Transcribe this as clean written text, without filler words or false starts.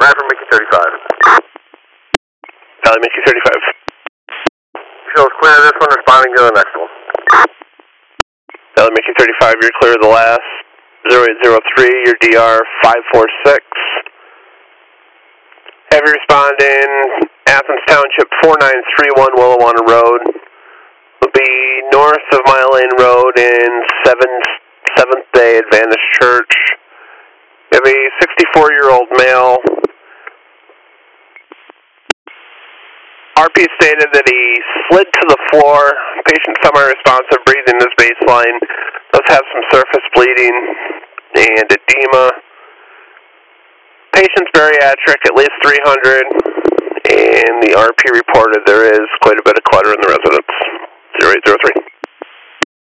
Bradford Mickey 35. Valley Mickey 35. Shows clear of this one, responding to the next one. Valley Mickey 35, you're clear of the last. 0803, your DR 546. Have you responding Athens Township 4931 Willawanna Road. Will be north of Mile Lane Road in Seventh-day Adventist Church. You have a 64-year-old male. RP stated that he slid to the floor. Patient semi-responsive, breathing is baseline. Does have some surface bleeding and edema. Patient's bariatric, at least 300. And the RP reported there is quite a bit of clutter in the residence. 0803.